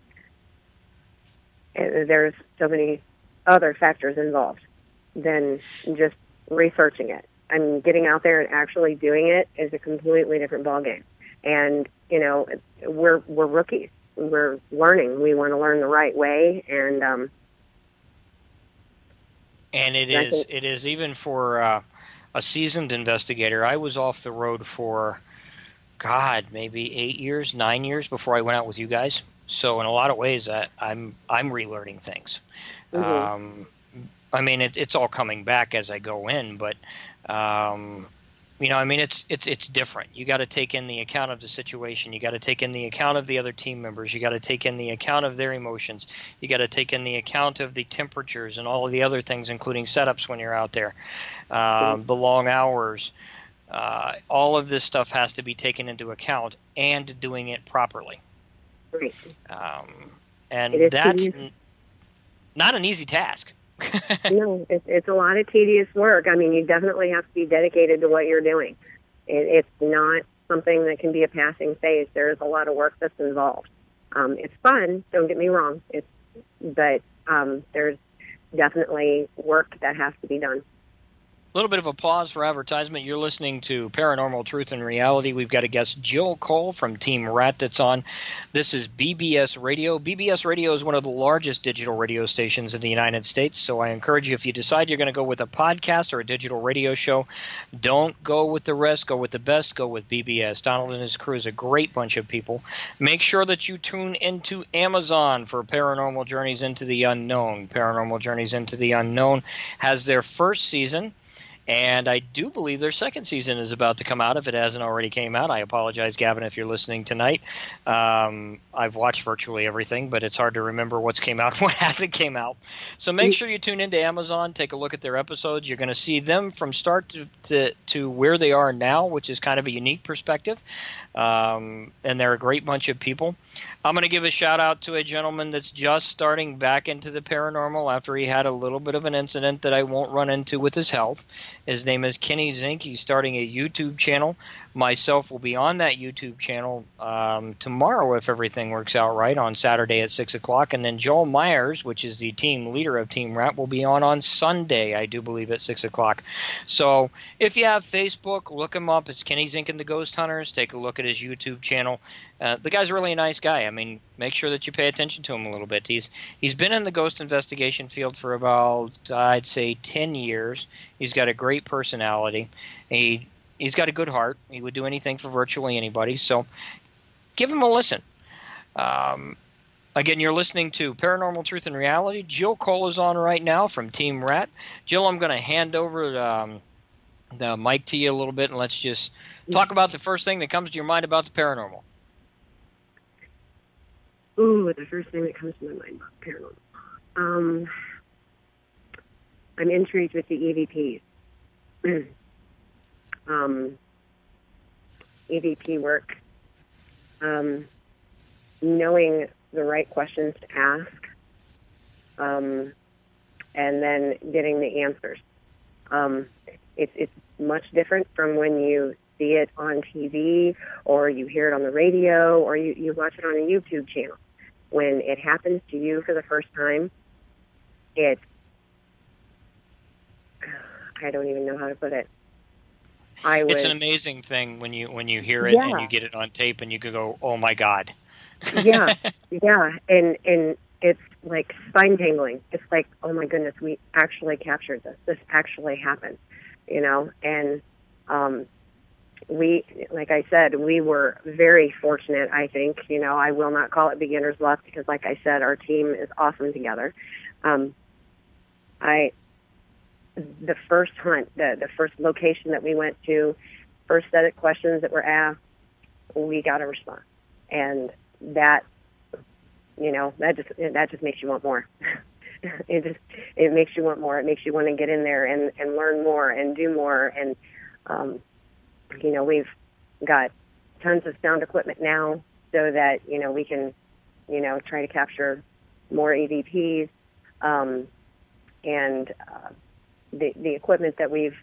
there's so many other factors involved than just researching it. I mean, getting out there and actually doing it is a completely different ballgame. And, you know, we're we're rookies. We're learning. We want to learn the right way. And um, and it is think, it is even for uh, a seasoned investigator. I was off the road for, God, maybe eight years, nine years before I went out with you guys. So in a lot of ways, I, I'm I'm relearning things. Mm-hmm. Um, I mean, it, it's all coming back as I go in, but um, you know, I mean, it's it's it's different. You got to take in the account of the situation. You got to take in the account of the other team members. You got to take in the account of their emotions. You got to take in the account of the temperatures and all of the other things, including setups when you're out there, um, mm-hmm. the long hours. Uh, all of this stuff has to be taken into account and doing it properly. Right. Um, and that's n- not an easy task. No, it's, it's a lot of tedious work. I mean, you definitely have to be dedicated to what you're doing. It, it's not something that can be a passing phase. There's a lot of work that's involved. Um, it's fun, don't get me wrong, It's but um, there's definitely work that has to be done. A little bit of a pause for advertisement. You're listening to Paranormal Truth and Reality. We've got a guest, Jill Cole from Team RAT, that's on. This is B B S Radio. B B S Radio is one of the largest digital radio stations in the United States, so I encourage you, if you decide you're going to go with a podcast or a digital radio show, don't go with the rest. Go with the best. Go with B B S. Donald and his crew is a great bunch of people. Make sure that you tune into Amazon for Paranormal Journeys into the Unknown. Paranormal Journeys into the Unknown has their first season. And I do believe their second season is about to come out. If it hasn't already came out, I apologize, Gavin, if you're listening tonight. Um, I've watched virtually everything, but it's hard to remember what's came out and what hasn't came out. So make sure you tune into Amazon, take a look at their episodes. You're going to see them from start to, to, to where they are now, which is kind of a unique perspective. Um, and they're a great bunch of people. I'm going to give a shout out to a gentleman that's just starting back into the paranormal after he had a little bit of an incident that I won't run into with his health. His name is Kenny Zink. He's starting a YouTube channel. Myself will be on that YouTube channel um, tomorrow if everything works out right, on Saturday at six o'clock. And then Joel Myers, which is the team leader of Team Rat, will be on on Sunday, I do believe, at six o'clock. So if you have Facebook, look him up. It's Kenny Zink and the Ghost Hunters. Take a look at his YouTube channel. Uh, the guy's really a nice guy. I mean, make sure that you pay attention to him a little bit. He's He's been in the ghost investigation field for about, I'd say, ten years. He's got a great personality. He He's got a good heart. He would do anything for virtually anybody. So give him a listen. Um, again, you're listening to Paranormal Truth and Reality. Jill Cole is on right now from Team Rat. Jill, I'm going to hand over um, the mic to you a little bit, and let's just talk about the first thing that comes to your mind about the paranormal. Ooh, the first thing that comes to my mind about paranormal. Um, I'm intrigued with the E V Ps. um, E V P work, um, knowing the right questions to ask, um, and then getting the answers. Um, it's it's much different from when you see it on T V or you hear it on the radio or you, you watch it on a YouTube channel. When it happens to you for the first time, it's, I don't even know how to put it. I was, it's an amazing thing when you when you hear it yeah. and you get it on tape and you could go, oh my God. yeah, yeah, and and it's like spine tingling. It's like, oh my goodness, we actually captured this. This actually happened, you know. And um, we, like I said, we were very fortunate. I think, you know, I will not call it beginner's luck because, like I said, our team is awesome together. Um, I. The first hunt, the, the first location that we went to, first set of questions that were asked, we got a response. And that, you know, that just that just makes you want more. it just it makes you want more. It makes you want to get in there and, and learn more and do more. And, um, you know, we've got tons of sound equipment now so that, you know, we can, you know, try to capture more E V Ps. Um, and, uh, The, the equipment that we've,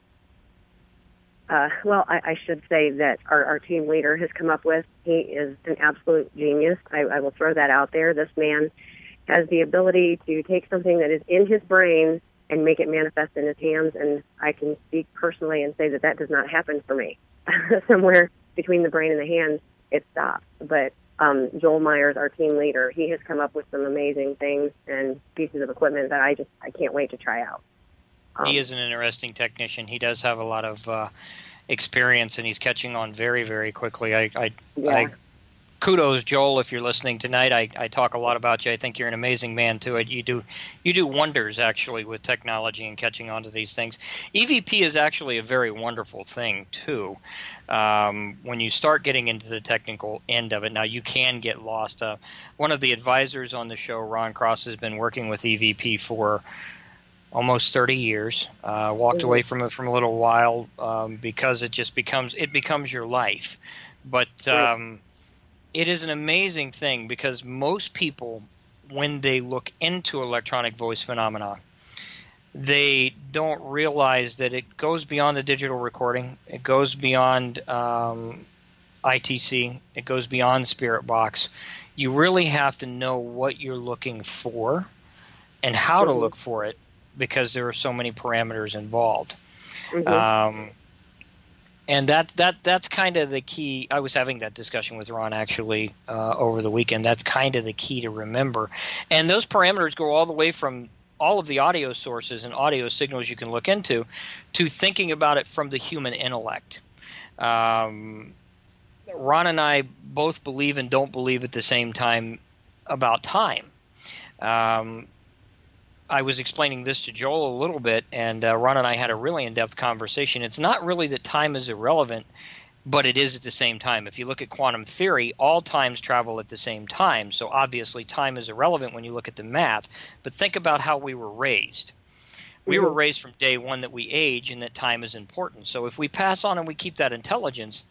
uh, well, I, I should say that our, our team leader has come up with, he is an absolute genius. I, I will throw that out there. This man has the ability to take something that is in his brain and make it manifest in his hands, and I can speak personally and say that that does not happen for me. Somewhere between the brain and the hands, it stops. But um, Joel Myers, our team leader, he has come up with some amazing things and pieces of equipment that I just I can't wait to try out. He is an interesting technician. He does have a lot of uh, experience, and he's catching on very, very quickly. I, I, yeah. I kudos, Joel, if you're listening tonight. I, I talk a lot about you. I think you're an amazing man to it. You do you do wonders actually with technology and catching on to these things. E V P is actually a very wonderful thing too. Um, when you start getting into the technical end of it, now you can get lost. Uh, one of the advisors on the show, Ron Cross, has been working with E V P for almost thirty years. Uh, walked away from it for a little while um, because it just becomes it becomes your life. But um, it is an amazing thing because most people, when they look into electronic voice phenomena, they don't realize that it goes beyond the digital recording. It goes beyond um, I T C. It goes beyond Spirit Box. You really have to know what you're looking for and how to look for it, because there are so many parameters involved. Mm-hmm. Um, and that that that's kind of the key. I was having that discussion with Ron actually uh, over the weekend. That's kind of the key to remember. And those parameters go all the way from all of the audio sources and audio signals you can look into to thinking about it from the human intellect. Um, Ron and I both believe and don't believe at the same time about time. Um, I was explaining this to Joel a little bit, and uh, Ron and I had a really in-depth conversation. It's not really that time is irrelevant, but it is at the same time. If you look at quantum theory, all times travel at the same time. So obviously time is irrelevant when you look at the math. But think about how we were raised. We mm-hmm. were raised from day one that we age and that time is important. So if we pass on and we keep that intelligence,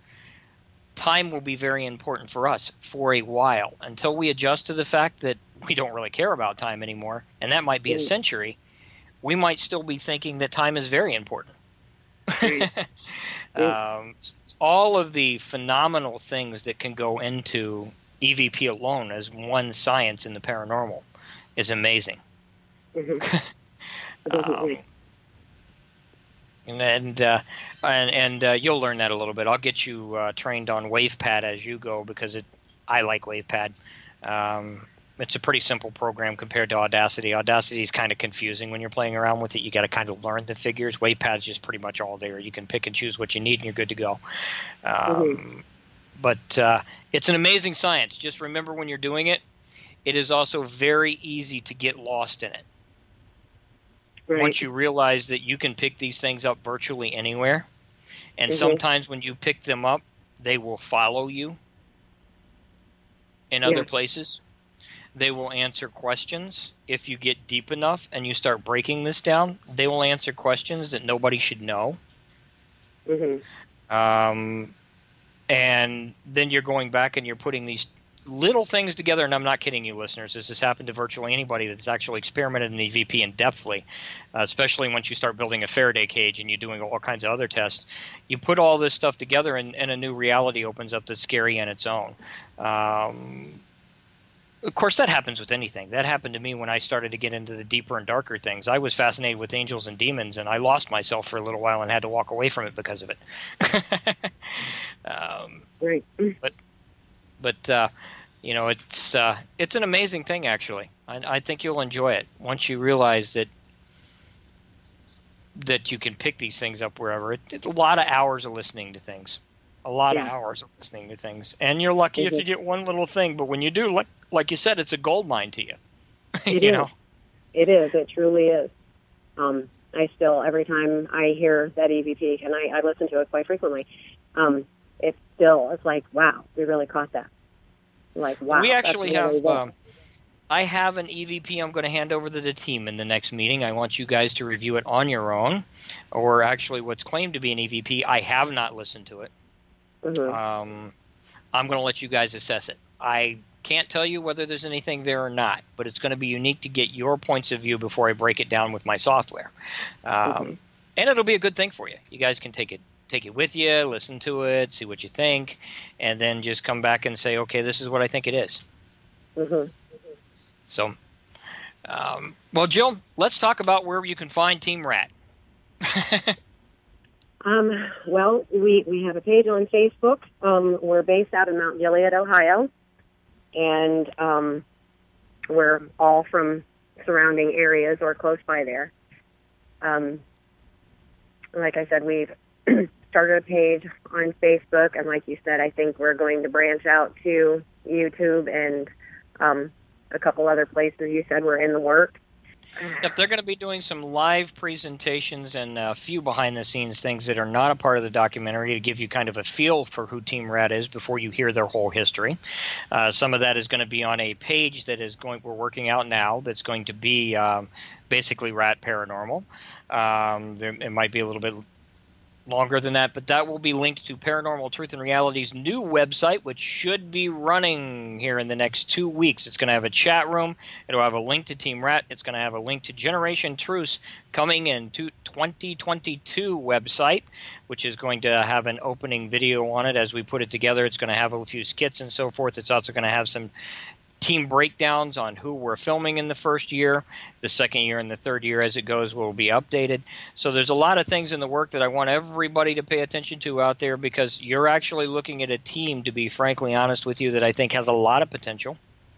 time will be very important for us for a while until we adjust to the fact that we don't really care about time anymore, and that might be a century. We might still be thinking that time is very important. um, all of the phenomenal things that can go into E V P alone as one science in the paranormal is amazing. Mm-hmm. um, and and uh, and, and uh, you'll learn that a little bit. I'll get you uh, trained on WavePad as you go, because it I like WavePad. Um, it's a pretty simple program compared to Audacity. Audacity is kind of confusing when you're playing around with it. You got to kind of learn the figures. WavePad's just pretty much all there. You can pick and choose what you need, and you're good to go. Um, mm-hmm. But uh, it's an amazing science. Just remember when you're doing it, it is also very easy to get lost in it. Right. Once you realize that you can pick these things up virtually anywhere, and mm-hmm. sometimes when you pick them up, they will follow you in other yeah. places. They will answer questions. If you get deep enough and you start breaking this down, they will answer questions that nobody should know. Mm-hmm. Um, and then you're going back and you're putting these little things together, and I'm not kidding you, listeners. This has happened to virtually anybody that's actually experimented in E V P in depthly, uh, especially once you start building a Faraday cage and you're doing all kinds of other tests. You put all this stuff together, and, and a new reality opens up that's scary in its own. Um, of course, that happens with anything. That happened to me when I started to get into the deeper and darker things. I was fascinated with angels and demons, and I lost myself for a little while and had to walk away from it because of it. um, right. But, but uh, you know, it's uh, it's an amazing thing, actually. I, I think you'll enjoy it once you realize that that you can pick these things up wherever. It, it's a lot of hours of listening to things. A lot yeah. of hours of listening to things. And you're lucky mm-hmm. if you get one little thing. But when you do, like, like you said, it's a gold mine to you. It you is. know? It is. It truly is. Um, I still, every time I hear that E V P, and I, I listen to it quite frequently, um, it's still, it's like, wow, we really caught that. Like, wow. We actually have, really um, I have an E V P I'm going to hand over to the team in the next meeting. I want you guys to review it on your own, or actually what's claimed to be an E V P. I have not listened to it. Mm-hmm. Um, I'm going to let you guys assess it. I can't tell you whether there's anything there or not, but it's going to be unique to get your points of view before I break it down with my software. Um, mm-hmm. And it'll be a good thing for you. You guys can take it take it with you, listen to it, see what you think, and then just come back and say, okay, this is what I think it is. Mm-hmm. So, um, well, Jill, let's talk about where you can find Team Rat. Um, well, we, we have a page on Facebook. Um, we're based out of Mount Gilead, Ohio, and um, we're all from surrounding areas or close by there. Um, like I said, we've started a page on Facebook, and like you said, I think we're going to branch out to YouTube and um, a couple other places you said were in the works. Yep, they're going to be doing some live presentations and a few behind-the-scenes things that are not a part of the documentary to give you kind of a feel for who Team Rat is before you hear their whole history. Uh, some of that is going to be on a page that is going we're working out now that's going to be um, basically Rat Paranormal. Um, there, it might be a little bit longer than that, but that will be linked to Paranormal Truth and Reality's new website, which should be running here in the next two weeks. It's going to have a chat room. It'll have a link to Team Rat. It's going to have a link to Generation Truce coming in to twenty twenty-two website, which is going to have an opening video on it as we put it together. It's going to have a few skits and so forth. It's also going to have some team breakdowns on who we're filming in the first year, the second year, and the third year as it goes will be updated. So there's a lot of things in the work that I want everybody to pay attention to out there, because you're actually looking at a team, to be frankly honest with you, that I think has a lot of potential.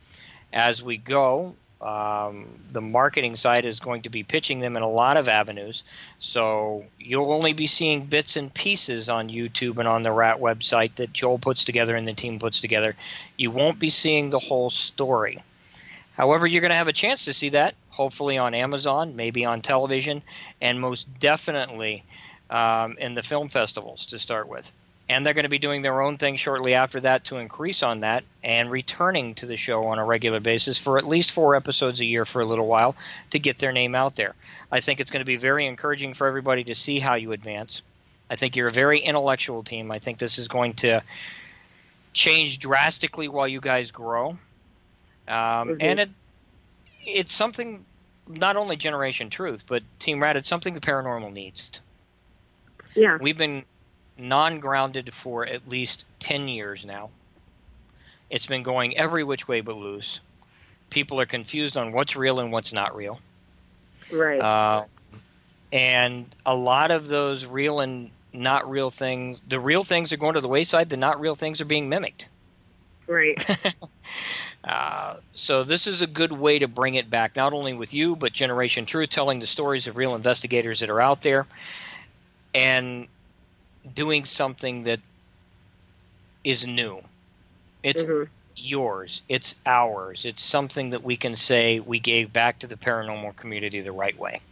As we go, um, the marketing side is going to be pitching them in a lot of avenues. So you'll only be seeing bits and pieces on YouTube and on the Rat website that Joel puts together and the team puts together. You won't be seeing the whole story. However, you're going to have a chance to see that, hopefully on Amazon, maybe on television, and most definitely um, in the film festivals to start with. And they're going to be doing their own thing shortly after that to increase on that, and returning to the show on a regular basis for at least four episodes a year for a little while to get their name out there. I think it's going to be very encouraging for everybody to see how you advance. I think you're a very intellectual team. I think this is going to change drastically while you guys grow. Um, mm-hmm. And it it's something, not only Generation Truth, but Team Rat, it's something the paranormal needs. Yeah. We've been non-grounded for at least ten years now. It's been going every which way but loose. People are confused on what's real and what's not real. Right. Uh, and a lot of those real and not real things, the real things are going to the wayside, the not real things are being mimicked. Right. uh, so this is a good way to bring it back, not only with you, but Generation Truth, telling the stories of real investigators that are out there and doing something that is new. It's Mm-hmm. yours. It's ours. It's something that we can say we gave back to the paranormal community the right way.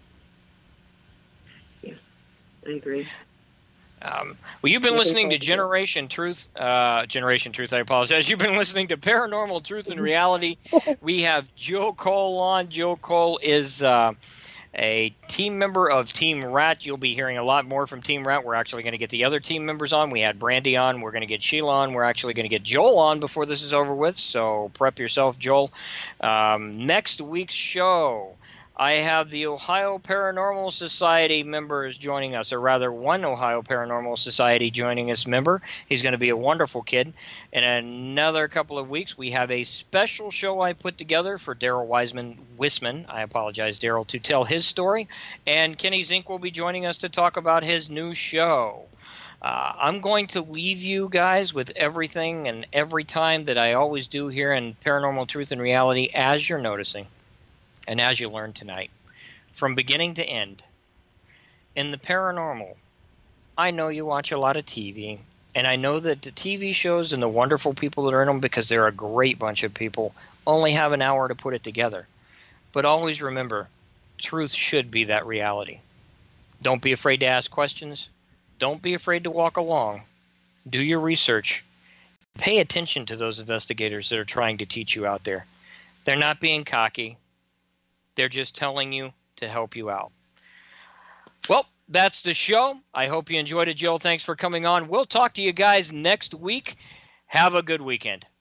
Yeah, I agree. Um, well, you've been listening to Generation Truth. Uh, Generation Truth, I apologize. You've been listening to Paranormal Truth and Reality. We have Joe Cole on. Joe Cole is uh, a team member of Team Rat. You'll be hearing a lot more from Team Rat. We're actually going to get the other team members on. We had Brandy on. We're going to get Sheila on. We're actually going to get Joel on before this is over with, so prep yourself, Joel. Um, next week's show, I have the Ohio Paranormal Society members joining us, or rather one Ohio Paranormal Society joining us member. He's going to be a wonderful kid. In another couple of weeks, we have a special show I put together for Daryl Wiseman Wisman. I apologize, Daryl, to tell his story. And Kenny Zink will be joining us to talk about his new show. Uh, I'm going to leave you guys with everything and every time that I always do here in Paranormal Truth and Reality, as you're noticing. And as you learned tonight, from beginning to end, in the paranormal, I know you watch a lot of T V, and I know that the T V shows and the wonderful people that are in them, because they're a great bunch of people, only have an hour to put it together. But always remember, truth should be that reality. Don't be afraid to ask questions. Don't be afraid to walk along. Do your research. Pay attention to those investigators that are trying to teach you out there. They're not being cocky. They're just telling you to help you out. Well, that's the show. I hope you enjoyed it, Joel. Thanks for coming on. We'll talk to you guys next week. Have a good weekend.